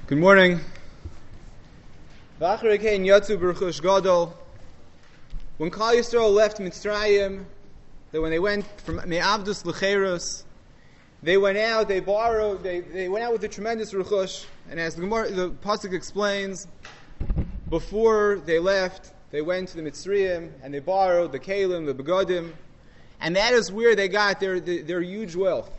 Good morning. When Klal Yisrael left Mitzrayim, that when they went from Me'avdus L'Cheirus, they went out, they borrowed, they went out with a tremendous ruchush. And as the Pasuk explains, before they left, they went to the Mitzrayim and they borrowed the Kalim, the Begadim, and that is where they got their huge wealth.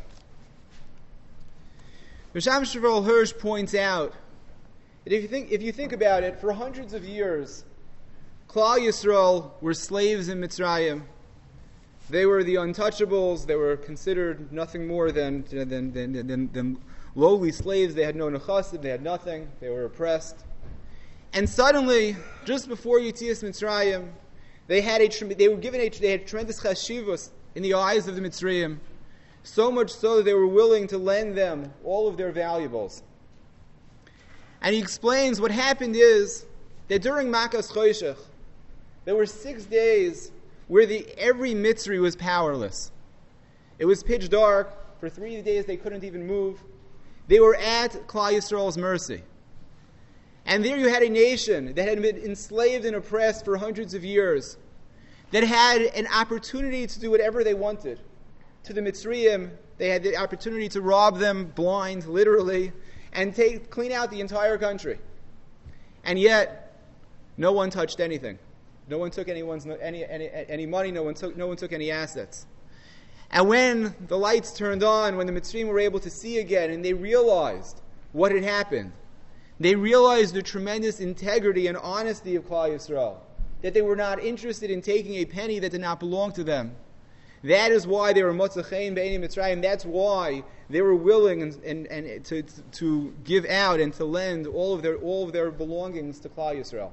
Risham Shavuot Hirsch points out that if you think about it, for hundreds of years, Klal Yisrael were slaves in Mitzrayim. They were the untouchables. They were considered nothing more than lowly slaves. They had no nechasim. They had nothing. They were oppressed. And suddenly, just before Yetzias Mitzrayim, they had tremendous chashivos in the eyes of the Mitzrayim. So much so that they were willing to lend them all of their valuables. And he explains what happened is that during Makas Choshech, there were 6 days where every Mitzri was powerless. It was pitch dark. For 3 days they couldn't even move. They were at Klal Yisrael's mercy. And there you had a nation that had been enslaved and oppressed for hundreds of years, that had an opportunity to do whatever they wanted. To the Mitzrayim, they had the opportunity to rob them blind, literally, and clean out the entire country. And yet, no one touched anything. No one took any money. No one took any assets. And when the lights turned on, when the Mitzrayim were able to see again, and they realized what had happened, they realized the tremendous integrity and honesty of Klal Yisrael, that they were not interested in taking a penny that did not belong to them. That is why they were Motzachein Be'eni Mitzrayim. That's why they were willing and to give out and to lend all of their belongings to Klal Yisrael.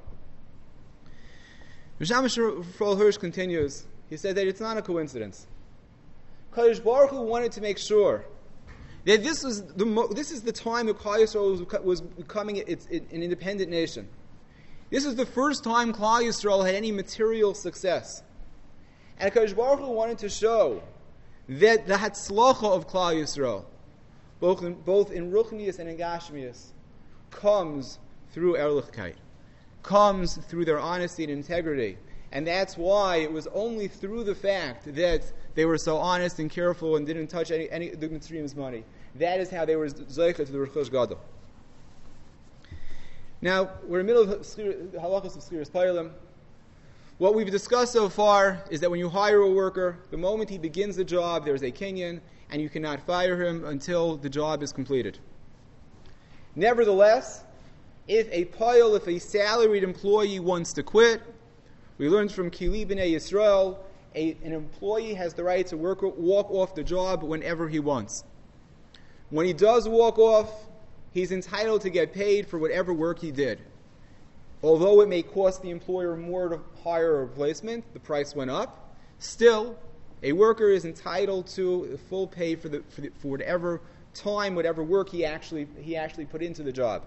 Risham Shavuot Hirsch continues. He said that it's not a coincidence. Kadosh Baruch Hu wanted to make sure that this is the time that Klal Yisrael was becoming an independent nation. This is the first time Klal Yisrael had any material success. And HaKadosh Baruch Hu wanted to show that the Hatzlacha of Klal Yisrael, both in Ruchnius and in Gashmius, comes through Ehrlichkeit, comes through their honesty and integrity. And that's why it was only through the fact that they were so honest and careful and didn't touch any of the Mitzrayim's money. That is how they were Zeicha to the Rechush Gadol. Now, we're in the middle of the halachos of Schiras Paylim. What we've discussed so far is that when you hire a worker, the moment he begins the job, there's a kinyan, and you cannot fire him until the job is completed. Nevertheless, if a salaried employee wants to quit, we learned from Kili B'nai Yisrael, an employee has the right to walk off the job whenever he wants. When he does walk off, he's entitled to get paid for whatever work he did. Although it may cost the employer more to hire a replacement, the price went up, still, a worker is entitled to full pay for whatever time, whatever work he actually put into the job.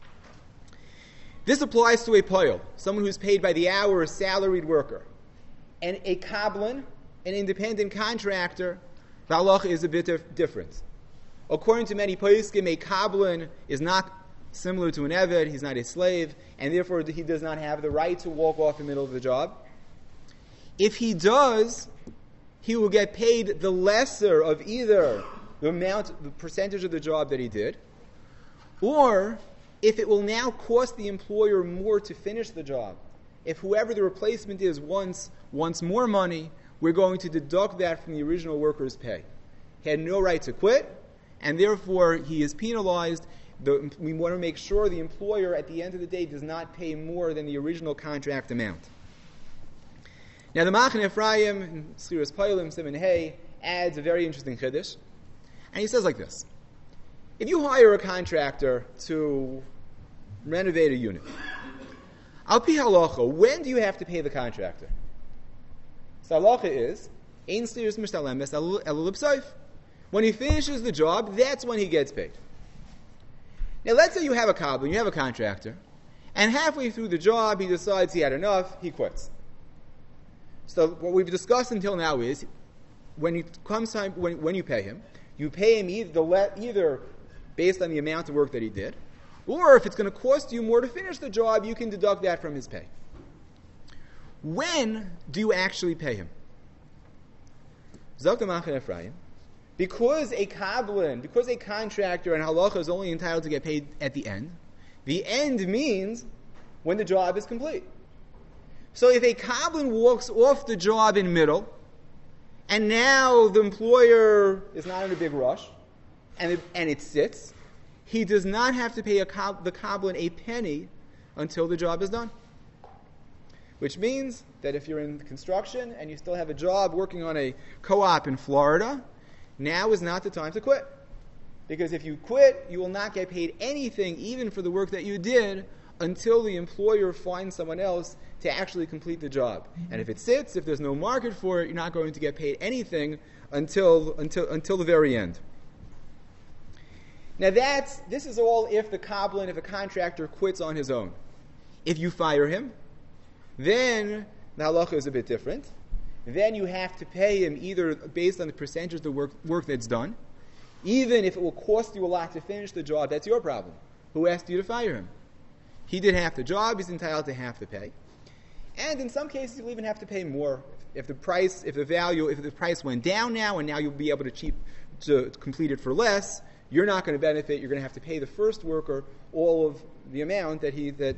This applies to a poyel, someone who's paid by the hour, a salaried worker. And a kablan, an independent contractor, the halacha is a bit different. According to many poskim, a kablan is not similar to an eved, he's not a slave, and therefore he does not have the right to walk off in the middle of the job. If he does, he will get paid the lesser of either the percentage of the job that he did, or if it will now cost the employer more to finish the job. If whoever the replacement is wants more money, we're going to deduct that from the original worker's pay. He had no right to quit, and therefore he is penalized. We want to make sure the employer, at the end of the day, does not pay more than the original contract amount. Now, the Machane Ephraim, in Schiras Paylim, Siman Hey, adds a very interesting chiddush. And he says like this. If you hire a contractor to renovate a unit, al pi halacha, when do you have to pay the contractor? So halacha is, ein sliras mishtalemes ela l'psoif. When he finishes the job, that's when he gets paid. Now, let's say you have a kabbalah, you have a contractor, and halfway through the job, he decides he had enough, he quits. So what we've discussed until now is, when it comes time, when you pay him either based on the amount of work that he did, Or if it's going to cost you more to finish the job, you can deduct that from his pay. When do you actually pay him? Zok Machaneh Ephraim, because a kablin, because a contractor in halacha is only entitled to get paid at the end means when the job is complete. So if a kablin walks off the job in middle, and now the employer is not in a big rush, and it sits, he does not have to pay the kablin a penny until the job is done. Which means that if you're in construction and you still have a job working on a co-op in Florida, now is not the time to quit. Because if you quit, you will not get paid anything, even for the work that you did, until the employer finds someone else to actually complete the job. And if it sits, if there's no market for it, you're not going to get paid anything until the very end. Now this is all if the kablin, if a contractor quits on his own. If you fire him, then the halacha is a bit different. Then you have to pay him either based on the percentage of the work that's done. Even if it will cost you a lot to finish the job, that's your problem. Who asked you to fire him? He did half the job, he's entitled to half the pay. And in some cases you'll even have to pay more. If the price went down now and now you'll be able to complete it for less, you're not going to benefit. You're going to have to pay the first worker all of the amount the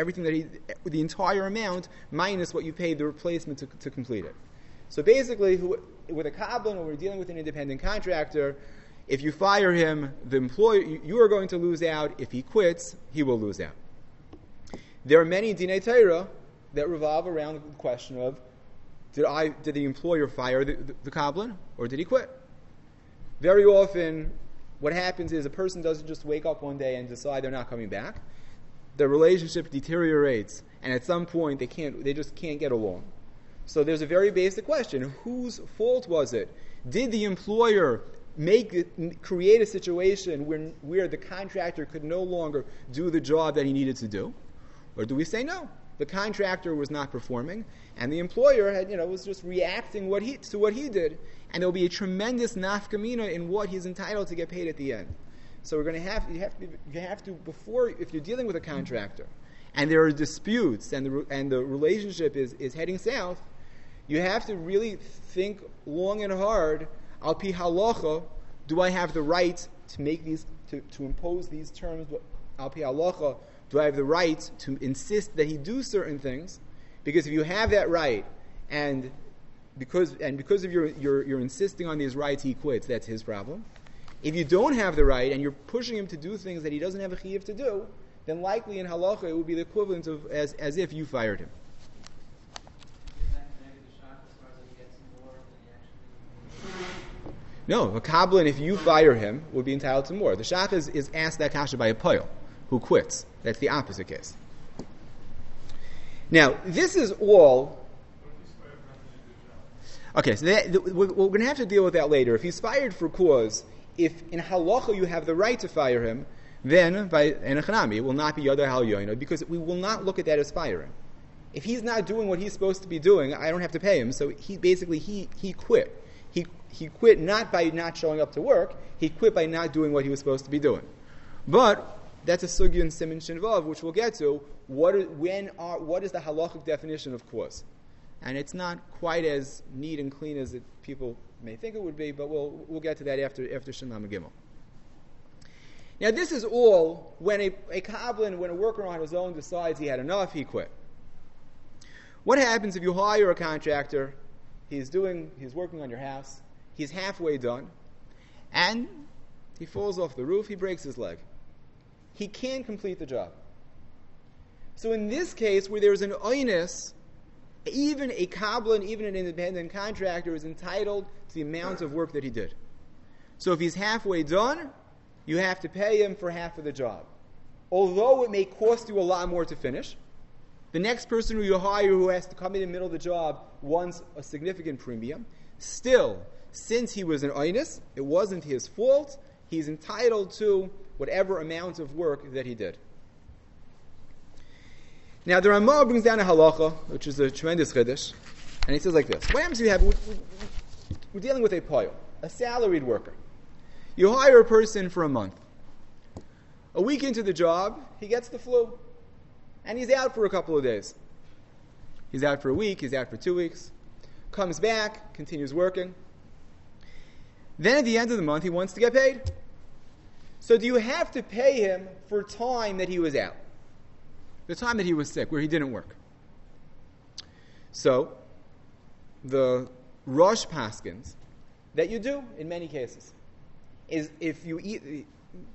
entire amount minus what you paid the replacement to complete it. So basically, with a kablin, when we're dealing with an independent contractor, if you fire him, the employer, you are going to lose out. If he quits, he will lose out. There are many dinei Torah that revolve around the question of, did the employer fire the kablin, or did he quit? Very often, what happens is a person doesn't just wake up one day and decide they're not coming back. The relationship deteriorates, and at some point they just can't get along. So there's a very basic question: whose fault was it? Did the employer create a situation where the contractor could no longer do the job that he needed to do, or do we say no? The contractor was not performing, and the employer was just reacting to what he did, and there will be a tremendous nafkamina in what he's entitled to get paid at the end. So you have to before, if you're dealing with a contractor, and there are disputes, and the relationship is heading south, you have to really think long and hard. Al pi halacha, do I have the right to make these to impose these terms? Al pi halacha, do I have the right to insist that he do certain things? Because if you have that right, and because of your insisting on these rights, he quits, that's his problem. If you don't have the right and you're pushing him to do things that he doesn't have a chiyuv to do, then likely in halacha it would be the equivalent of as if you fired him. No, a kablin, if you fire him, would be entitled to more. The shach is asked that kasha by a poil who quits. That's the opposite case. Now, this is all. Okay, so we're going to have to deal with that later. If he's fired for cause, if in halacha you have the right to fire him, then by enochanami it will not be yada hal yoina, because we will not look at that as firing. If he's not doing what he's supposed to be doing, I don't have to pay him. So he quit. He quit not by not showing up to work. He quit by not doing what he was supposed to be doing. But that's a sugya in Siman Shin Vav, which we'll get to. What is the halachic definition of cause? And it's not quite as neat and clean as people may think it would be, but we'll get to that after Shin Lamed Gimel. Now this is all when a kablin, when a worker on his own decides he had enough, he quit. What happens if you hire a contractor? He's working on your house. He's halfway done, and he falls off the roof. He breaks his leg. He can't complete the job. So in this case, where there's an oinus, even a kablin, even an independent contractor, is entitled to the amount of work that he did. So if he's halfway done, you have to pay him for half of the job. Although it may cost you a lot more to finish, the next person who you hire who has to come in the middle of the job wants a significant premium. Still, since he was an oinus, it wasn't his fault, he's entitled to whatever amount of work that he did. Now, the Ramah brings down a halacha, which is a tremendous chiddush, and he says like this: what happens if we're dealing with a poil, a salaried worker? You hire a person for a month. A week into the job, he gets the flu, and he's out for a couple of days. He's out for a week, he's out for 2 weeks, comes back, continues working. Then at the end of the month, he wants to get paid. So do you have to pay him for time that he was out? The time that he was sick, where he didn't work. So, the Rosh Paskins, that you do in many cases, is if you eat...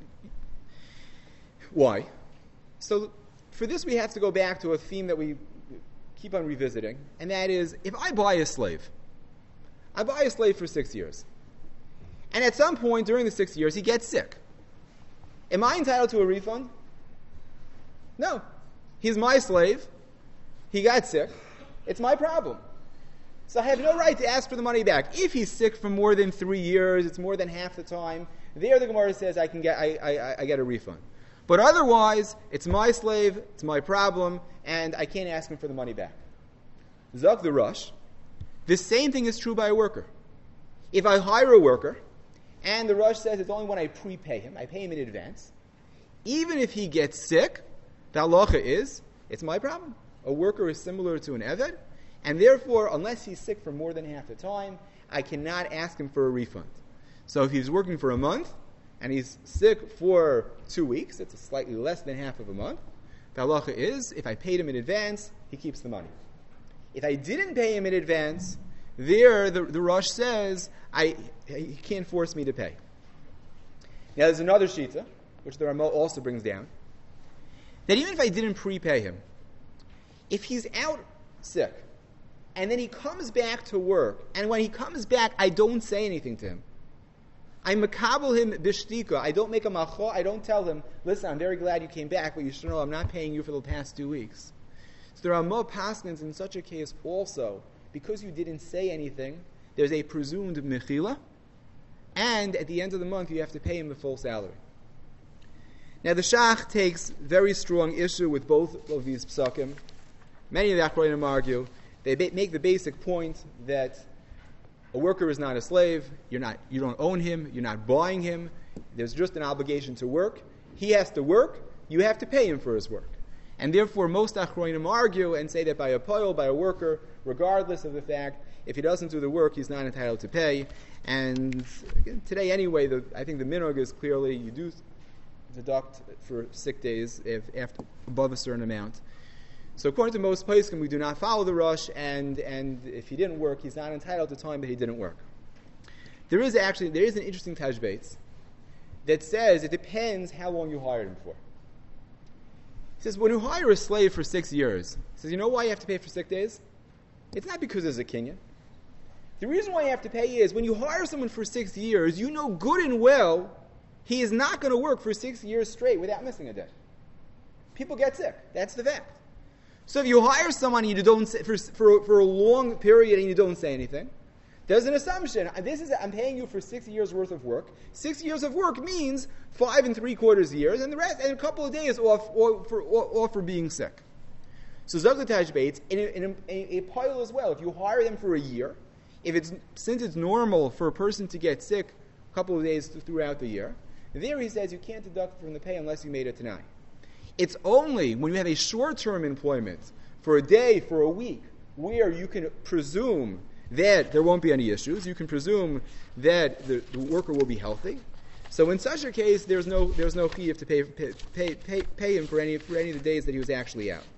Why? So, for this we have to go back to a theme that we keep on revisiting, and that is, if I buy a slave for 6 years, and at some point during the 6 years he gets sick, am I entitled to a refund? No. He's my slave. He got sick. It's my problem. So I have no right to ask for the money back. If he's sick for more than 3 years, it's more than half the time, there the Gemara says I get a refund. But otherwise, it's my slave, it's my problem, and I can't ask him for the money back. Zok the Rosh, the same thing is true by a worker. If I hire a worker, and the Rosh says it's only when I prepay him, I pay him in advance, even if he gets sick, the halacha is, it's my problem. A worker is similar to an eved, and therefore, unless he's sick for more than half the time, I cannot ask him for a refund. So if he's working for a month, and he's sick for 2 weeks, it's slightly less than half of a month, the halacha is, if I paid him in advance, he keeps the money. If I didn't pay him in advance, there the Rosh says, he can't force me to pay. Now there's another shita, which the Ramah also brings down, that even if I didn't prepay him, if he's out sick, and then he comes back to work, and when he comes back, I don't say anything to him. I makabel him bishtika. I don't make a macho. I don't tell him, listen, I'm very glad you came back, but you should know I'm not paying you for the past 2 weeks. So there are more paskins in such a case also, because you didn't say anything, there's a presumed mechila, and at the end of the month you have to pay him the full salary. Now the Shach takes very strong issue with both of these psakim. Many of the Achronim argue, they make the basic point that a worker is not a slave, you don't own him, you're not buying him, there's just an obligation to work. He has to work, you have to pay him for his work. And therefore most Achronim argue and say that by a poil, by a worker, regardless of the fact, if he doesn't do the work, he's not entitled to pay. And again, today anyway, I think the minhag is clearly you do deduct for sick days after above a certain amount. So according to most poskim, we do not follow the Rosh, and if he didn't work, he's not entitled to time that he didn't work. There is an interesting tashbeitz that says it depends how long you hired him for. He says when you hire a slave for 6 years, he says, you know why you have to pay for sick days? It's not because there's a kinyan. The reason why you have to pay is when you hire someone for 6 years, you know good and well he is not going to work for 6 years straight without missing a day. People get sick. That's the fact. So if you hire someone and you don't say, for a long period and you don't say anything, there's an assumption. I'm paying you for 6 years worth of work. 6 years of work means 5 3/4 years, and the rest, and a couple of days off for being sick. So Zog the Tashbeitz, in a pile as well, if you hire them for a year, since it's normal for a person to get sick a couple of days throughout the year, there he says you can't deduct from the pay unless you made it tonight. It's only when you have a short-term employment for a day, for a week, where you can presume that there won't be any issues. You can presume that the worker will be healthy. So in such a case, there's no chiyuv to pay him for any of the days that he was actually out.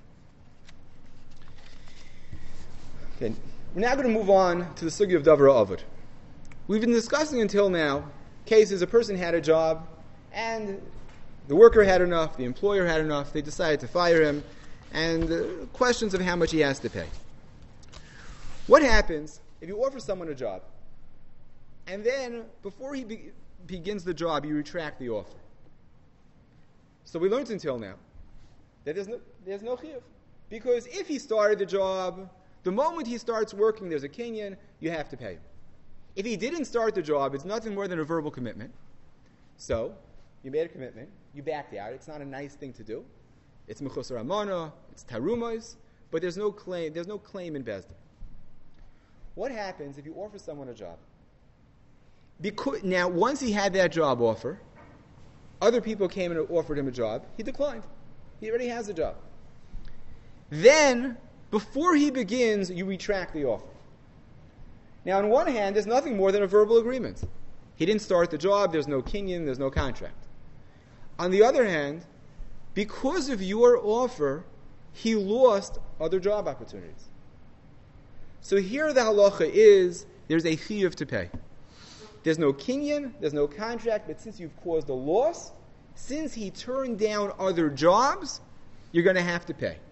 Okay. We're now going to move on to the sugya of davar avod. We've been discussing until now cases a person had a job and the worker had enough, the employer had enough, they decided to fire him, and questions of how much he has to pay. What happens if you offer someone a job, and then before he begins the job, you retract the offer? So we learned until now that there's no chiyuv. Because if he started the job, the moment he starts working, there's a kinyan, you have to pay him. If he didn't start the job, it's nothing more than a verbal commitment. So, you made a commitment, you backed out, it's not a nice thing to do. It's mechusar amana, it's tarumos, but there's no claim in Bezdin. What happens if you offer someone a job? Now, once he had that job offer, Other people came and offered him a job. He declined. He already has a job. Then, before he begins, you retract the offer. Now, on one hand, there's nothing more than a verbal agreement. He didn't start the job, there's no kinyan, there's no contract. On the other hand, because of your offer, he lost other job opportunities. So here the halacha is, there's a chiyuv to pay. There's no kinyan, there's no contract, but since you've caused a loss, since he turned down other jobs, you're going to have to pay.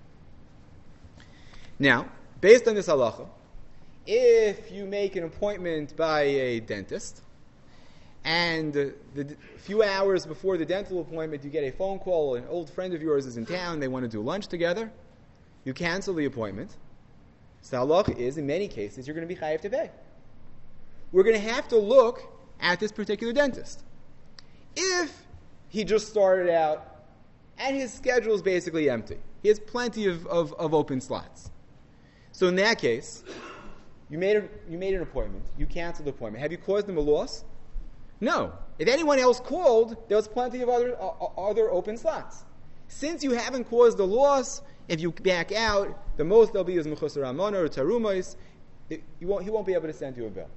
Now, based on this halacha, if you make an appointment by a dentist, and the few hours before the dental appointment you get a phone call, an old friend of yours is in town, they want to do lunch together, you cancel the appointment. So the halacha is, in many cases, you're going to be chayav to pay. We're going to have to look at this particular dentist. If he just started out and his schedule is basically empty, he has plenty of open slots. So in that case, you made an appointment, you canceled the appointment. Have you caused him a loss? No. If anyone else called, there was plenty of other open slots. Since you haven't caused a loss, if you back out, the most there'll be is mechusar amona or tarumos. He won't be able to send you a bill.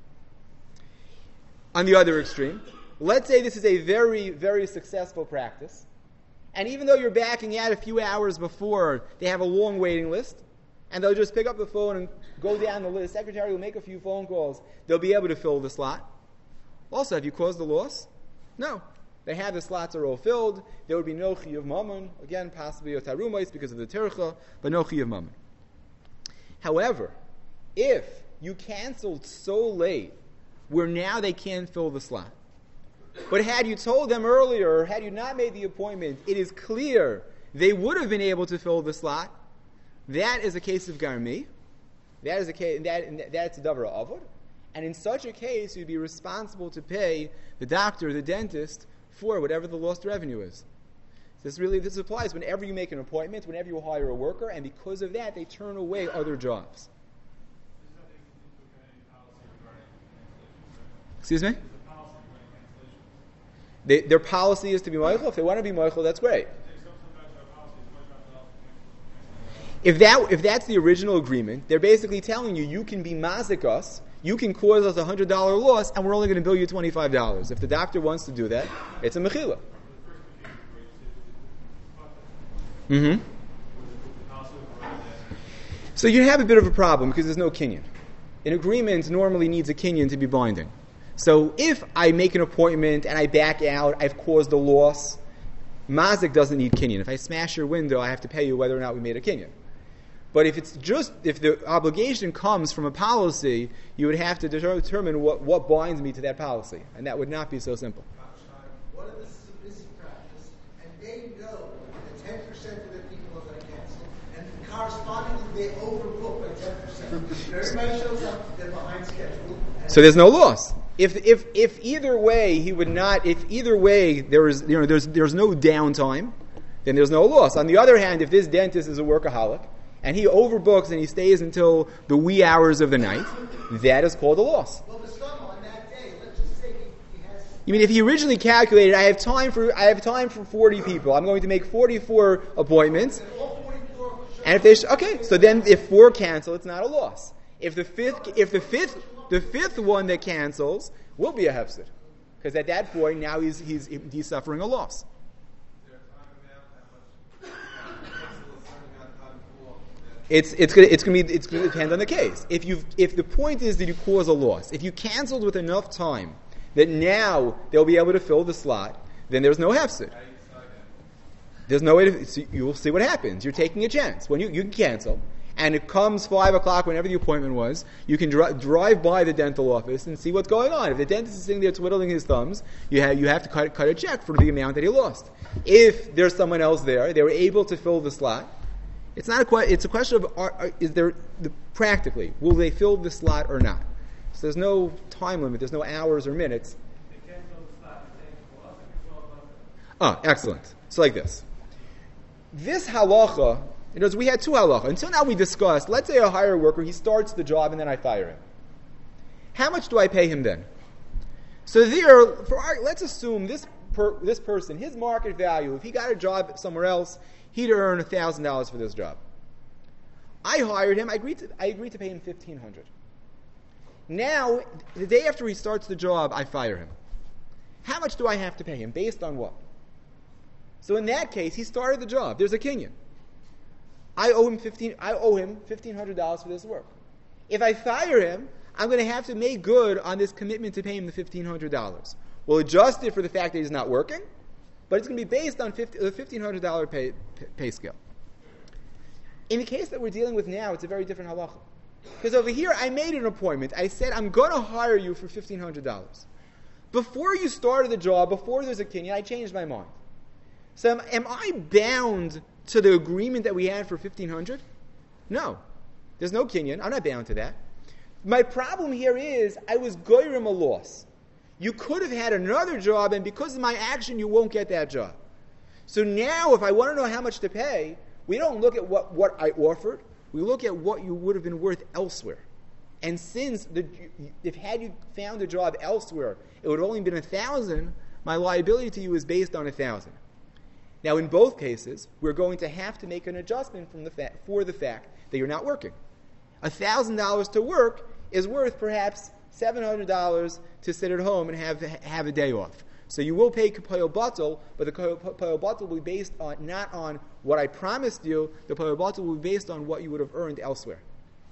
On the other extreme, let's say this is a very, very successful practice, and even though you're backing out a few hours before, they have a long waiting list, and they'll just pick up the phone and go down the list. The secretary will make a few phone calls. They'll be able to fill the slot. Also, have you caused a loss? No. They have the slots are all filled. There would be no chiyuv mammon. Again, possibly a tarumais because of the tircha, but no chiyuv mammon. However, if you canceled so late where now they can't fill the slot, but had you told them earlier, or had you not made the appointment, it is clear they would have been able to fill the slot, that is a case of garmi. That is a case, that's a davar avod. And in such a case, you'd be responsible to pay the doctor, the dentist, for whatever the lost revenue is. This applies whenever you make an appointment, whenever you hire a worker, and because of that, they turn away other jobs. Excuse me? Their policy is to be moichel. If they want to be moichel, that's great. If that's the original agreement, they're basically telling you, you can be mazik us, you can cause us a $100 loss, and we're only going to bill you $25. If the doctor wants to do that, it's a mechila. Mm-hmm. So you have a bit of a problem because there's no kinyan. An agreement normally needs a kinyan to be binding. So if I make an appointment and I back out, I've caused a loss, mazik doesn't need kinyan. If I smash your window, I have to pay you whether or not we made a kinyan. But if the obligation comes from a policy, you would have to determine what binds me to that policy. And that would not be so simple. What if this is a busy practice, and they know that 10% of their people are going to cancel, and correspondingly they overbook by 10%. Everybody shows up, they're behind schedule. So there's no loss. If either way there's no downtime, then there's no loss. On the other hand, if this dentist is a workaholic, and he overbooks and he stays until the wee hours of the night, that is called a loss. Well, the sum on that day, let's just say he has... You mean if he originally calculated, I have time for 40 people, I'm going to make 44 appointments, And all 44 and if they so then if 4 cancel, it's not a loss. If the fifth one that cancels will be a hefsed, because at that point now he's suffering a loss. It's going to depend on the case. If the point is that you cause a loss, if you canceled with enough time that now they'll be able to fill the slot, then there's no hefsed. There's no way to. You will see what happens. You're taking a chance. When you can cancel, and it comes 5 o'clock, whenever the appointment was, you can drive by the dental office and see what's going on. If the dentist is sitting there twiddling his thumbs, you have to cut a check for the amount that he lost. If there's someone else there, they were able to fill the slot. It's a question of is there practically will they fill the slot or not? So there's no time limit. There's no hours or minutes. They can't fill the slot. Excellent. So like this. This halacha, we had 2 halacha. Until now we discussed, let's say a hire worker, he starts the job and then I fire him. How much do I pay him then? So let's assume this this person, his market value, if he got a job somewhere else, he'd earn $1,000 for this job. I hired him. I agreed to pay him $1,500. Now, the day after he starts the job, I fire him. How much do I have to pay him? Based on what? So in that case, he started the job. There's a kinyan. I owe him $1,500 for this work. If I fire him, I'm going to have to make good on this commitment to pay him the $1,500. We'll adjust it for the fact that he's not working, but it's going to be based on the $1,500 pay scale. In the case that we're dealing with now, it's a very different halacha. Because over here, I made an appointment. I said, I'm going to hire you for $1,500. Before you started the job, before there's a kinyan, I changed my mind. So am I bound to the agreement that we had for $1,500? No. There's no kinyan. I'm not bound to that. My problem here is I was goyrim a loss. You could have had another job, and because of my action, you won't get that job. So now, if I want to know how much to pay, we don't look at what I offered. We look at what you would have been worth elsewhere. And since had you found a job elsewhere, it would have only been $1,000. My liability to you is based on $1,000. Now, in both cases, we're going to have to make an adjustment for the fact that you're not working. $1,000 to work is worth perhaps $700 to sit at home and have a day off. So you will pay Kapoyo Batal, but the Kapoyo Batal will be based on not on what I promised you. The Kapoyo Batal will be based on what you would have earned elsewhere.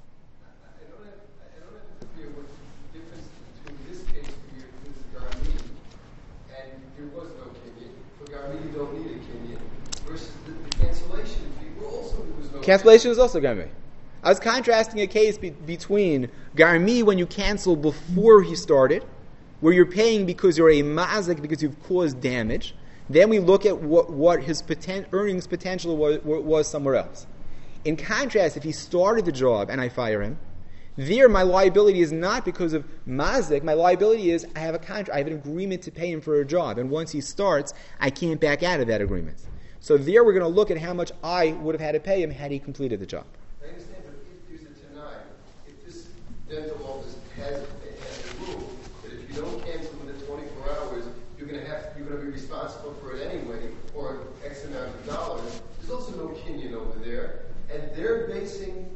I don't have to interfere with the difference between this case for you with Garmi, and there was no kinyan. For Garmi, you don't need a kinyan. Versus the cancellation fee, there was no cancellation is also Garmi. I was contrasting a case between Garmi when you cancel before he started, where you're paying because you're a mazik, because you've caused damage. Then we look at what his earnings potential was somewhere else. In contrast, if he started the job and I fire him, there my liability is not because of mazik. My liability is I have a contract, I have an agreement to pay him for a job, and once he starts, I can't back out of that agreement. So there we're going to look at how much I would have had to pay him had he completed the job. I understand, but if there's a Tanai, if this dental office has a rule that if you don't cancel within 24 hours, you're going to be responsible for it anyway, or X amount of dollars. There's also no kinyan over there, and they're basing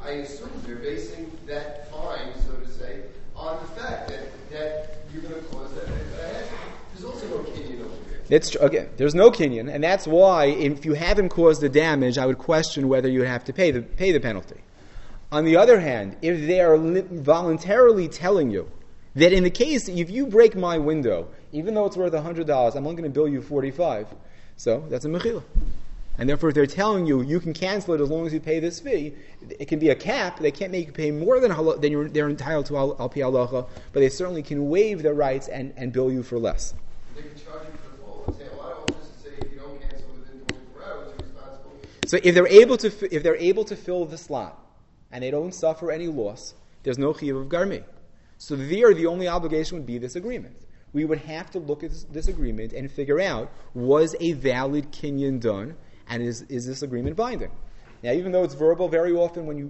that fine, so to say, on the fact that you're going to cause that. There's also no kinyan over there. It's again, there's no kinyan, and that's why if you haven't caused the damage, I would question whether you have to pay the penalty. On the other hand, if they are voluntarily telling you that in the case if you break my window, even though it's worth $100, I'm only going to bill you $45, so that's a mechila. And therefore, if they're telling you you can cancel it as long as you pay this fee, it can be a cap. They can't make you pay more than they're entitled to al pi halacha, but they certainly can waive their rights and bill you for less. They can charge you for the full. A lot of offices say if you don't cancel within 24 hours, you're responsible. So if they're able to fill the slot and they don't suffer any loss, there's no chiyuv of garmi. So there, the only obligation would be this agreement. We would have to look at this agreement and figure out, was a valid kinyan done, and is this agreement binding? Now, even though it's verbal, very often when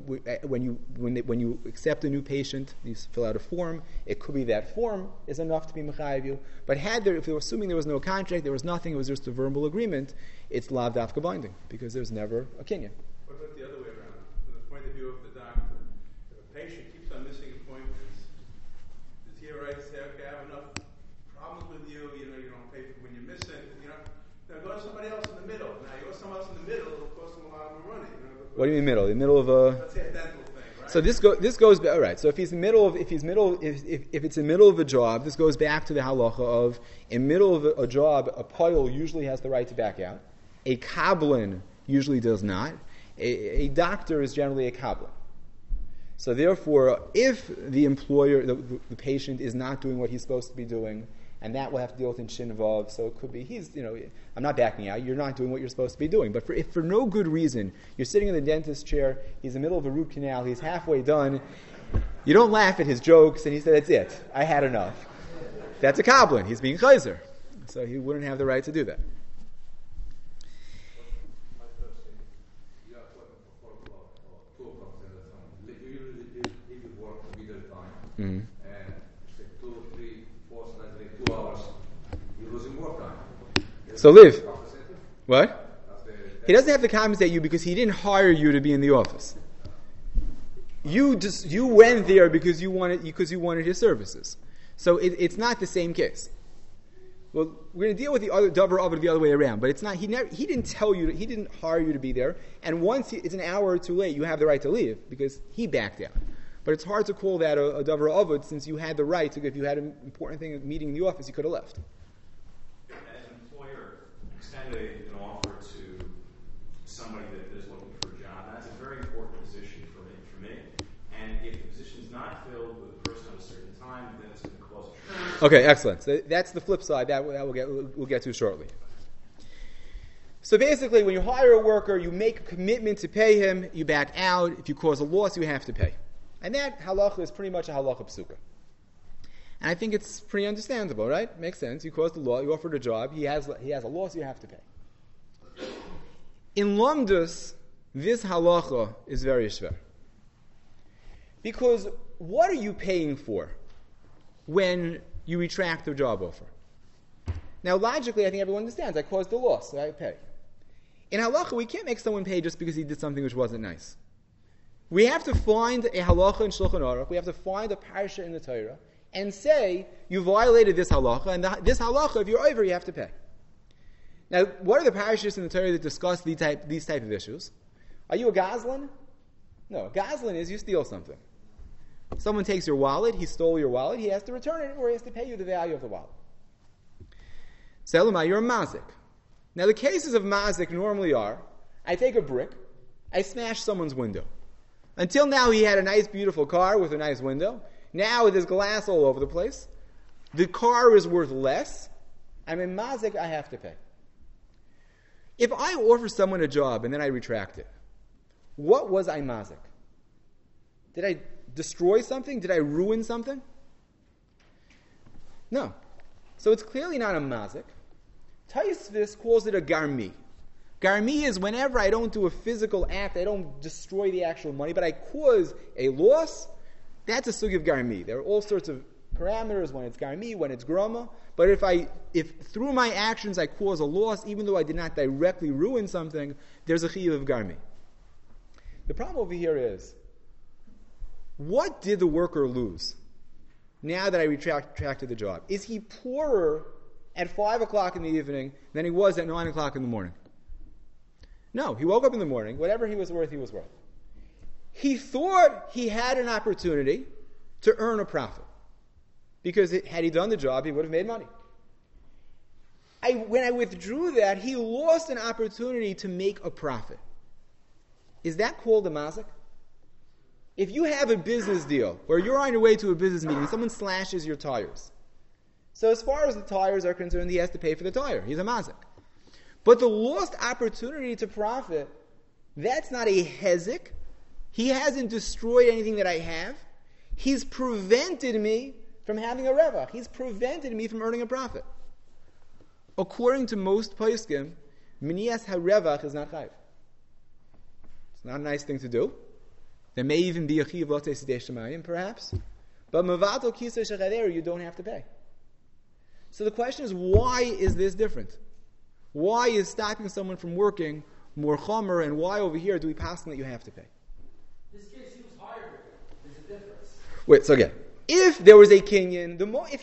you accept a new patient, you fill out a form. It could be that form is enough to be mechayev you. But if they were assuming there was no contract, there was nothing, it was just a verbal agreement, it's lav dafka binding because there's never a kinyan. What about the other way around? From the point of view of the doctor, if a patient keeps on missing appointments, does he have right to say, okay, I have enough problems with you, you don't pay for when you're missing, now go to somebody else in the middle. Now you go to someone else in the middle, it'll cost them a lot more money. What do you mean middle? The middle of a. Let's say a dental thing, right? So this goes all right. So if it's in the middle of a job, this goes back to the halacha of in middle of a job, a pile usually has the right to back out. A kablin usually does not. A doctor is generally a kablin. So therefore, if the employer, the patient is not doing what he's supposed to be doing, and that will have to deal with in shin vav. So it could be I'm not backing out. You're not doing what you're supposed to be doing. But if for no good reason you're sitting in the dentist chair, he's in the middle of a root canal, he's halfway done. You don't laugh at his jokes, and he said, "That's it. I had enough." That's a kablin. He's being chayzer, so he wouldn't have the right to do that. Mm-hmm. And 2, 3, 4, 2 hours, you're losing more time. So live. What? He doesn't have to compensate you because he didn't hire you to be in the office. You went there because you wanted his services. So it's not the same case. Well, we're going to deal with the other davar of it the other way around, but it's not. He didn't tell you. He didn't hire you to be there. And once it's an hour or two late, you have the right to leave because he backed out. But it's hard to call that a davar of it since you had the right to. If you had an important thing, a meeting in the office, you could have left. As an employer, extend an offer to somebody that is looking for a job. That's a very important position for me. And if the position is not filled with a person at a certain time, then it's going to cause a shortage. Okay, excellent. So that's the flip side. That we'll get to shortly. So basically, when you hire a worker, you make a commitment to pay him. You back out. If you cause a loss, you have to pay. And that halacha is pretty much a halacha psuka. And I think it's pretty understandable, right? Makes sense. You caused the law. You offered a job. He has a loss. You have to pay. In Lamdus, this halacha is very shver. Because what are you paying for when you retract the job offer? Now, logically, I think everyone understands. I caused the loss, so I pay. In halacha, we can't make someone pay just because he did something which wasn't nice. We have to find a halacha in Shulchan Aruch. We have to find a parsha in the Torah and say, you violated this halacha, and this halacha, if you're over, you have to pay. Now, what are the parashas in the Torah that discuss these type of issues? Are you a gazlan? No, a gazlan is you steal something. Someone takes your wallet, he stole your wallet, he has to return it, or he has to pay you the value of the wallet. Selamai, you're a mazik. Now, the cases of mazik normally are, I take a brick, I smash someone's window. Until now, he had a nice, beautiful car with a nice window. Now, there's glass all over the place. The car is worth less. I'm in mazik, I have to pay. If I offer someone a job and then I retract it, what was I mazik? Did I destroy something? Did I ruin something? No. So it's clearly not a mazik. Taisvis calls it a garmi. Garmi is whenever I don't do a physical act, I don't destroy the actual money, but I cause a loss, that's a sug of garmi. There are all sorts of parameters when it's garmi, when it's grama, but if through my actions I cause a loss, even though I did not directly ruin something, there's a chiyuv of garmi. The problem over here is, what did the worker lose now that I retracted the job? Is he poorer at 5 o'clock in the evening than he was at 9 o'clock in the morning? No, he woke up in the morning, whatever he was worth, he was worth. He thought he had an opportunity to earn a profit. Because had he done the job, he would have made money. When I withdrew that, he lost an opportunity to make a profit. Is that called a mazik? If you have a business deal, where you're on your way to a business meeting, someone slashes your tires. So as far as the tires are concerned, he has to pay for the tire. He's a mazik. But the lost opportunity to profit, that's not a hezek. He hasn't destroyed anything that I have. He's prevented me from having a revach. He's prevented me from earning a profit. According to most poskim, minias harevach is not chayv. It's not a nice thing to do. There may even be a chiyuv lotzei sidei shemayim, perhaps. But mevatel kisei shechader, you don't have to pay. So the question is, why is this different? Why is stopping someone from working more chomer, and why over here do we pass that you have to pay? This case, he was hired. There's a difference. Wait, so again, if there was a kinyan,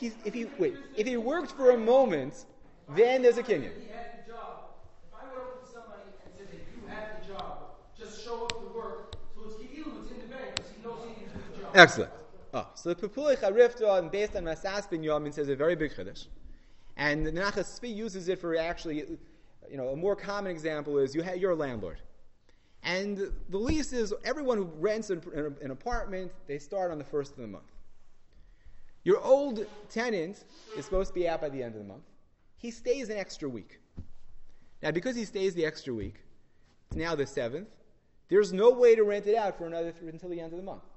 if he worked for a moment, then there's a kinyan. He had the job. If I went over to somebody and said that you had the job, just show up to work, so it's ki'ilu, it's in the bank, because he knows he didn't do the job. Excellent. So the Pepulei Charifta, and based on Masas ben Yamin, says a very big chiddush. And the Nachas Tzvi uses it for actually, a more common example is you're a landlord. And the lease is everyone who rents an apartment, they start on the first of the month. Your old tenant is supposed to be out by the end of the month. He stays an extra week. Now, because he stays the extra week, it's now the 7th, there's no way to rent it out until the end of the month.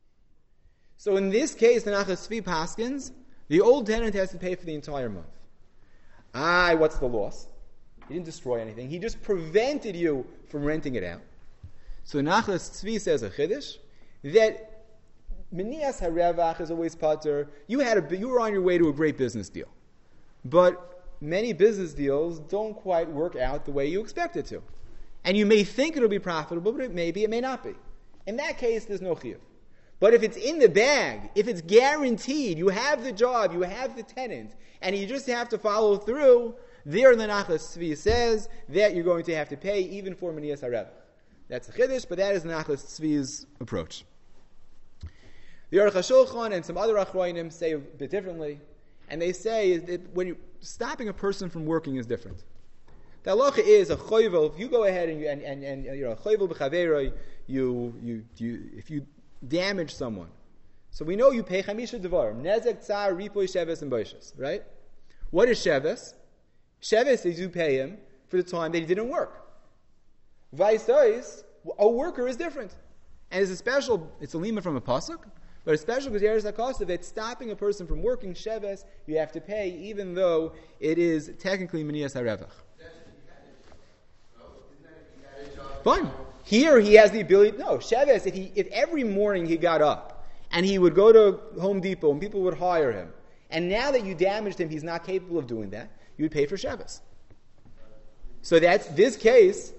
So in this case, the Nachas Tzvi paskins, the old tenant has to pay for the entire month. What's the loss? He didn't destroy anything. He just prevented you from renting it out. So Nachas Tzvi says a chiddush that minias harevach is always pater. You were on your way to a great business deal, but many business deals don't quite work out the way you expect it to. And you may think it'll be profitable, but it may not be. In that case, there's no chiyuv. But if it's in the bag, if it's guaranteed, you have the job, you have the tenant, and you just have to follow through, there the Nachlas Tzvi says that you're going to have to pay even for Meniyas HaRevach. That's a chiddush, but that is the Nachlas Tzvi's approach. The Aruch HaShulchan and some other Achronim say a bit differently, and they say that when you're stopping a person from working is different. The halacha is a choivel. If you go ahead and you know choivel b'chaveroi, if you damage someone, so we know you pay chamisha devarim nezek tzar ripoy sheves and boishes, right? What is sheves? Sheves is you pay him for the time that he didn't work. Vaisois, a worker is different, and it's a lima from a pasuk, but a special gezeres hakosav that stopping a person from working sheves you have to pay, even though it is technically meniyas harevach. Fine. Here he has the ability. No, Sheves. If every morning he got up and he would go to Home Depot and people would hire him, and now that you damaged him, he's not capable of doing that, you would pay for Sheves. So that's this case.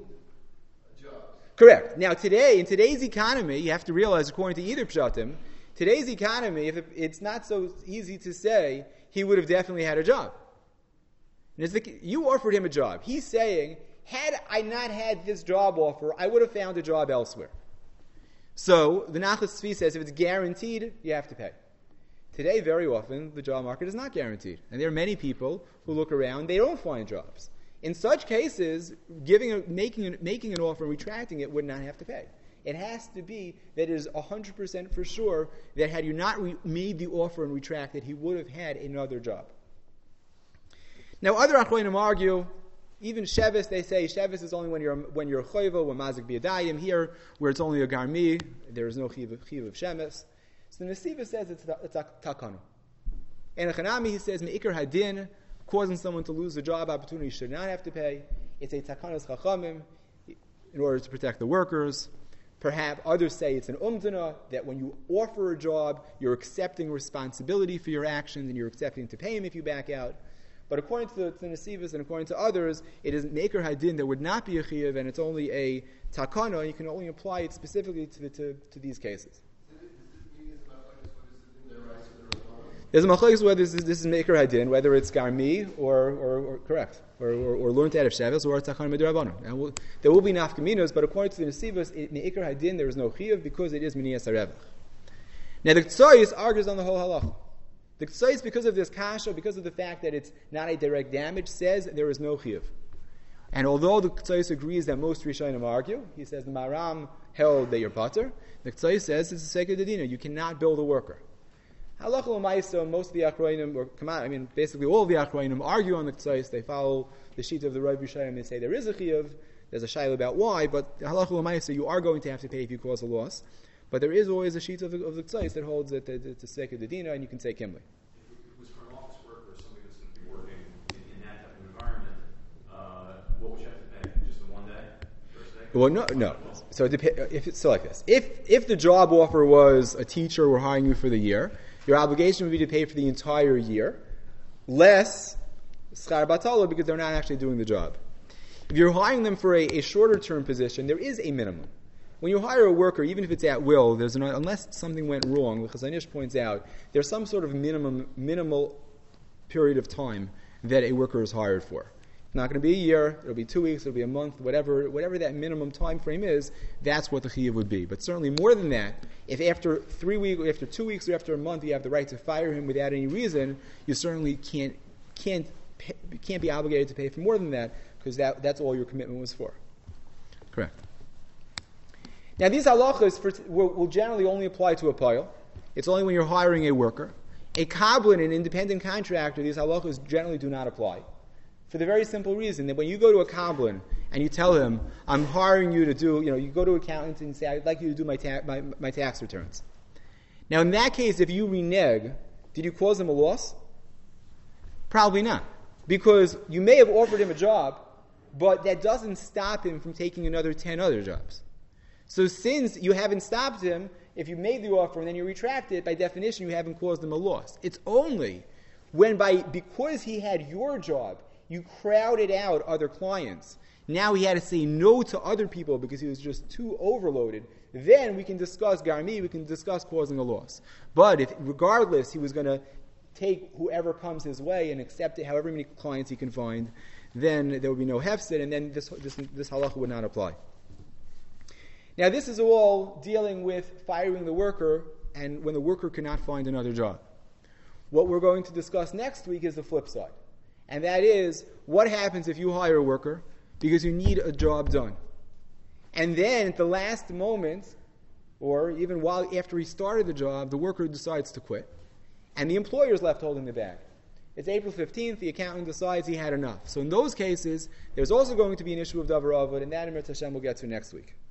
Correct. Now in today's economy, you have to realize, according to either pshatim, today's economy, if it's not so easy to say, he would have definitely had a job. And you offered him a job. He's saying, had I not had this job offer, I would have found a job elsewhere. So the Nachlas Tzvi says if it's guaranteed, you have to pay. Today, very often, the job market is not guaranteed. And there are many people who look around, they don't find jobs. In such cases, making an offer and retracting it would not have to pay. It has to be that it is 100% for sure that had you not made the offer and retracted, he would have had another job. Now, other Achronim argue, even Sheves, they say Sheves is only when you're choivel, when mazik biyadayim. Here, where it's only a garmi, there is no chiv of Shemes. So the Nesiva says it's a takanu. And a Chanami, he says meikar hadin, causing someone to lose a job opportunity should not have to pay. It's a takanas chachamim in order to protect the workers. Perhaps others say it's an umdana, that when you offer a job, you're accepting responsibility for your actions and you're accepting to pay him if you back out. But according to the Nesivas and according to others, it is Meikar Hadin, there would not be a Chiyuv, and it's only a Takana, and you can only apply it specifically to these cases. There's a machlokes whether this is Meikar Hadin, whether it's Garmi or correct, or learned out of Sheves, or Takana Midrabanan. There will be nafkaminos, but according to the Nesivas, Meikar Hadin, there is no Chiyuv because it is Meniyas HaRevach. Now the Ktsois argues on the whole halacha. The Ktsois, because of this kasha, because of the fact that it's not a direct damage, says there is no chiyuv. And although the Ktsois agrees that most Rishonim argue, he says the Maram held that you're pater, the Ktsois says it's a sacred dina. You cannot build a worker. Halacha l'maisa, most of the Achronim, basically all of the Achronim argue on the Ktsois. They follow the sheet of the Rav Rishonim and say there is a chiyuv. There's a shayla about why, but halacha l'maisa, you are going to have to pay if you cause a loss. But there is always a sheet of the Ktsois that holds that it's a sake of the dina, and you can say kimli. If it was for an office worker or somebody that's going to be working in that type of environment, what would you have to pay? Just the one day? First day? Well, no. So if it's like this, if the job offer was a teacher, we're hiring you for the year, your obligation would be to pay for the entire year, less schar batala because they're not actually doing the job. If you're hiring them for a shorter term position, there is a minimum. When you hire a worker, even if it's at will, unless something went wrong, because Anish points out, there's some sort of minimal period of time that a worker is hired for. It's not going to be a year, it'll be 2 weeks, it'll be a month, whatever that minimum time frame is, that's what the chiyuv would be. But certainly more than that, if after 3 weeks, or after 2 weeks, or after a month, you have the right to fire him without any reason, you certainly can't be obligated to pay for more than that, because that's all your commitment was for. Correct. Now, these halachas will generally only apply to a payil. It's only when you're hiring a worker. A kablan, an independent contractor, these halachas generally do not apply. For the very simple reason that when you go to a kablan and you tell him, I'm hiring you to do, you go to an accountant and say, I'd like you to do my tax returns. Now, in that case, if you renege, did you cause him a loss? Probably not. Because you may have offered him a job, but that doesn't stop him from taking another 10 other jobs. So since you haven't stopped him, if you made the offer and then you retract it, by definition you haven't caused him a loss. It's only because he had your job, you crowded out other clients. Now he had to say no to other people because he was just too overloaded. Then we can discuss garmi, we can discuss causing a loss. But if, regardless, he was going to take whoever comes his way and accept it, however many clients he can find, then there would be no hefsid, and then this halacha would not apply. Now this is all dealing with firing the worker and when the worker cannot find another job. What we're going to discuss next week is the flip side. And that is, what happens if you hire a worker because you need a job done? And then at the last moment, or even while after he started the job, the worker decides to quit. And the employer is left holding the bag. It's April 15th, the accountant decides he had enough. So in those cases, there's also going to be an issue of davar avod, and that Emir Hashem will get to next week.